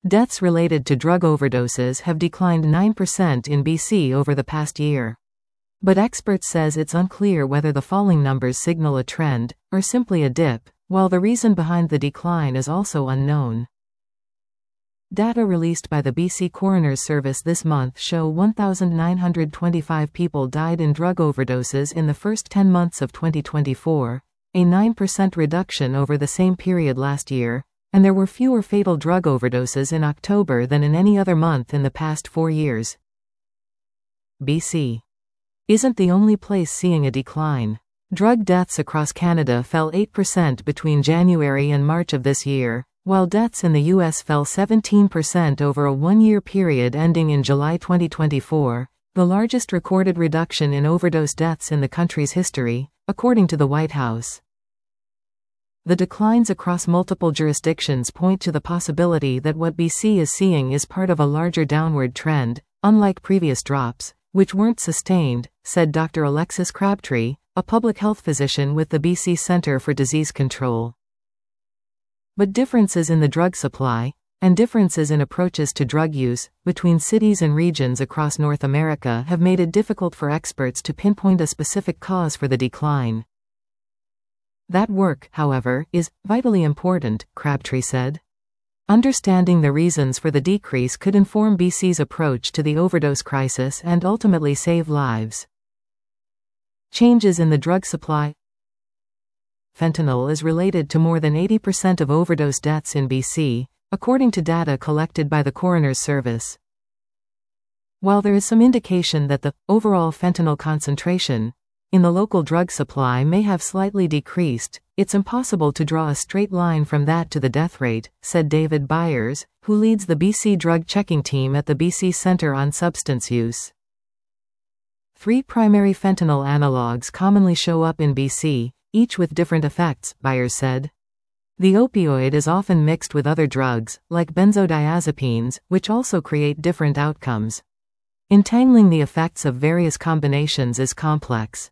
Deaths related to drug overdoses have declined 9% in BC over the past year. But experts says it's unclear whether the falling numbers signal a trend, or simply a dip, while the reason behind the decline is also unknown. Data released by the BC Coroner's Service this month show 1,925 people died in drug overdoses in the first 10 months of 2024, a 9% reduction over the same period last year, and there were fewer fatal drug overdoses in October than in any other month in the past 4 years. BC isn't the only place seeing a decline. Drug deaths across Canada fell 8% between January and March of this year, while deaths in the U.S. fell 17% over a one-year period ending in July 2024, the largest recorded reduction in overdose deaths in the country's history, according to the White House. The declines across multiple jurisdictions point to the possibility that what BC is seeing is part of a larger downward trend, unlike previous drops, which weren't sustained, said Dr. Alexis Crabtree, a public health physician with the BC Centre for Disease Control. But differences in the drug supply, and differences in approaches to drug use, between cities and regions across North America have made it difficult for experts to pinpoint a specific cause for the decline. That work, however, is vitally important, Crabtree said. Understanding the reasons for the decrease could inform BC's approach to the overdose crisis and ultimately save lives. Changes in the drug supply. Fentanyl is related to more than 80% of overdose deaths in BC, according to data collected by the Coroner's Service. While there is some indication that the overall fentanyl concentration in the local drug supply may have slightly decreased, it's impossible to draw a straight line from that to the death rate, said David Byers, who leads the BC drug checking team at the BC Centre on Substance Use. 3 primary fentanyl analogues commonly show up in BC, each with different effects, Byers said. The opioid is often mixed with other drugs, like benzodiazepines, which also create different outcomes. Entangling the effects of various combinations is complex.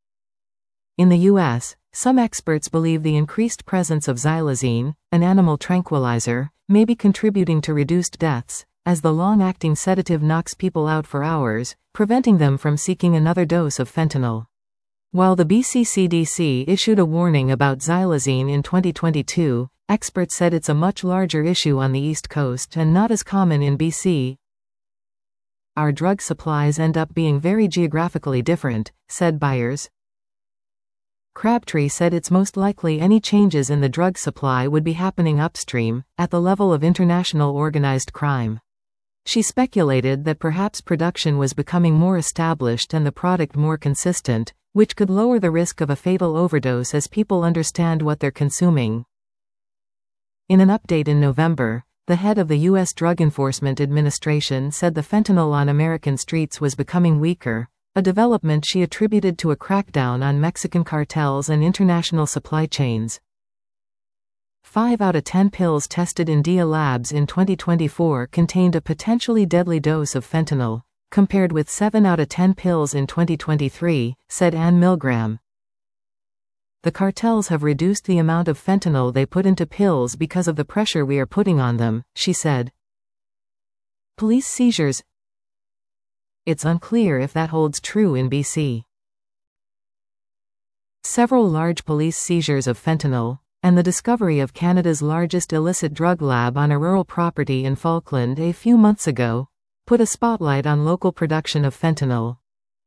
In the U.S., some experts believe the increased presence of xylazine, an animal tranquilizer, may be contributing to reduced deaths, as the long-acting sedative knocks people out for hours, preventing them from seeking another dose of fentanyl. While the BC CDC issued a warning about xylazine in 2022, experts said it's a much larger issue on the East Coast and not as common in BC. Our drug supplies end up being very geographically different, said Byers. Crabtree said it's most likely any changes in the drug supply would be happening upstream, at the level of international organized crime. She speculated that perhaps production was becoming more established and the product more consistent, which could lower the risk of a fatal overdose as people understand what they're consuming. In an update in November, the head of the U.S. Drug Enforcement Administration said the fentanyl on American streets was becoming weaker, a development she attributed to a crackdown on Mexican cartels and international supply chains. 5 out of 10 pills tested in DEA labs in 2024 contained a potentially deadly dose of fentanyl, compared with 7 out of 10 pills in 2023, said Ann Milgram. The cartels have reduced the amount of fentanyl they put into pills because of the pressure we are putting on them, she said. Police seizures. It's unclear if that holds true in BC. Several large police seizures of fentanyl, and the discovery of Canada's largest illicit drug lab on a rural property in Falkland a few months ago, put a spotlight on local production of fentanyl.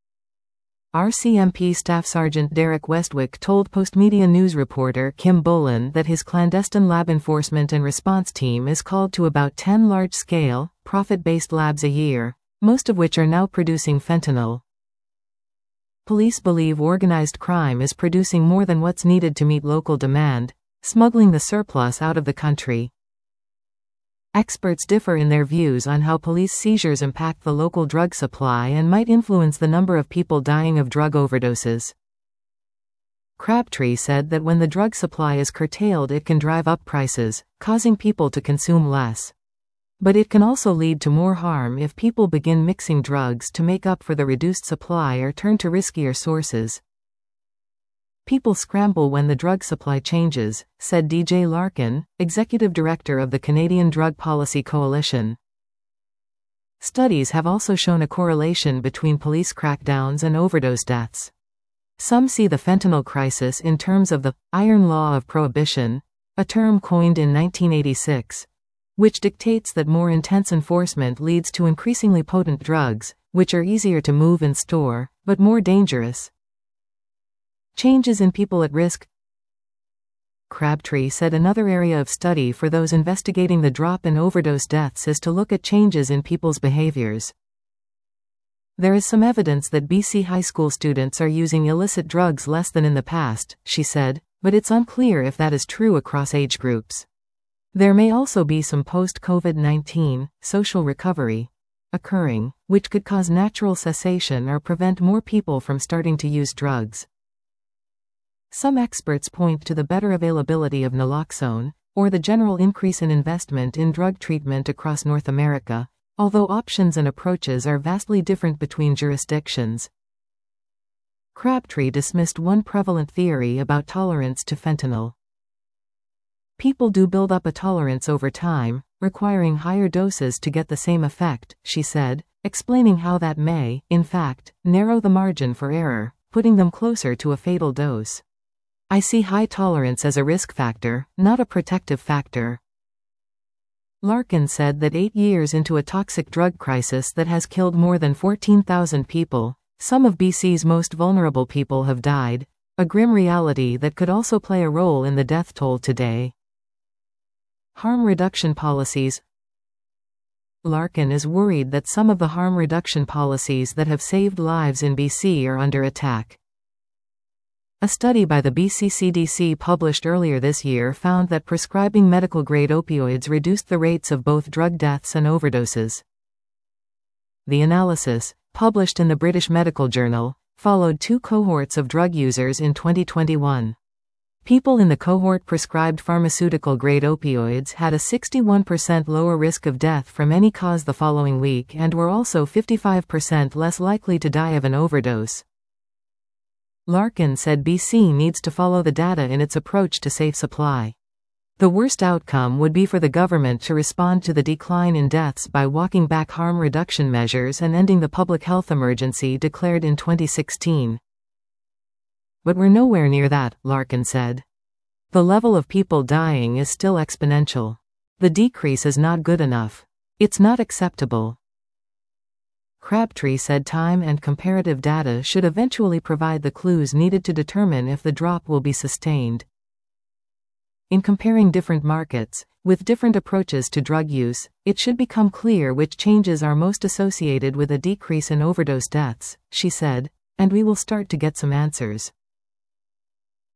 RCMP Staff Sergeant Derek Westwick told Postmedia News reporter Kim Bolan that his clandestine lab enforcement and response team is called to about 10 large-scale, profit-based labs a year, most of which are now producing fentanyl. Police believe organized crime is producing more than what's needed to meet local demand, smuggling the surplus out of the country. Experts differ in their views on how police seizures impact the local drug supply and might influence the number of people dying of drug overdoses. Crabtree said that when the drug supply is curtailed, it can drive up prices, causing people to consume less. But it can also lead to more harm if people begin mixing drugs to make up for the reduced supply or turn to riskier sources. People scramble when the drug supply changes, said DJ Larkin, executive director of the Canadian Drug Policy Coalition. Studies have also shown a correlation between police crackdowns and overdose deaths. Some see the fentanyl crisis in terms of the iron law of prohibition, a term coined in 1986, which dictates that more intense enforcement leads to increasingly potent drugs, which are easier to move and store, but more dangerous. Changes in people at risk. Crabtree said another area of study for those investigating the drop in overdose deaths is to look at changes in people's behaviors. There is some evidence that BC high school students are using illicit drugs less than in the past, she said, but it's unclear if that is true across age groups. There may also be some post-COVID-19 social recovery occurring, which could cause natural cessation or prevent more people from starting to use drugs. Some experts point to the better availability of naloxone, or the general increase in investment in drug treatment across North America, although options and approaches are vastly different between jurisdictions. Crabtree dismissed one prevalent theory about tolerance to fentanyl. People do build up a tolerance over time, requiring higher doses to get the same effect, she said, explaining how that may, in fact, narrow the margin for error, putting them closer to a fatal dose. I see high tolerance as a risk factor, not a protective factor. Larkin said that 8 years into a toxic drug crisis that has killed more than 14,000 people, some of BC's most vulnerable people have died, a grim reality that could also play a role in the death toll today. Harm reduction policies. Larkin is worried that some of the harm reduction policies that have saved lives in BC are under attack. A study by the BC CDC published earlier this year found that prescribing medical-grade opioids reduced the rates of both drug deaths and overdoses. The analysis, published in the British Medical Journal, followed 2 cohorts of drug users in 2021. People in the cohort prescribed pharmaceutical-grade opioids had a 61% lower risk of death from any cause the following week and were also 55% less likely to die of an overdose. Larkin said BC needs to follow the data in its approach to safe supply. The worst outcome would be for the government to respond to the decline in deaths by walking back harm reduction measures and ending the public health emergency declared in 2016. But we're nowhere near that, Larkin said. The level of people dying is still exponential. The decrease is not good enough. It's not acceptable. Crabtree said time and comparative data should eventually provide the clues needed to determine if the drop will be sustained. In comparing different markets, with different approaches to drug use, it should become clear which changes are most associated with a decrease in overdose deaths, she said, and we will start to get some answers.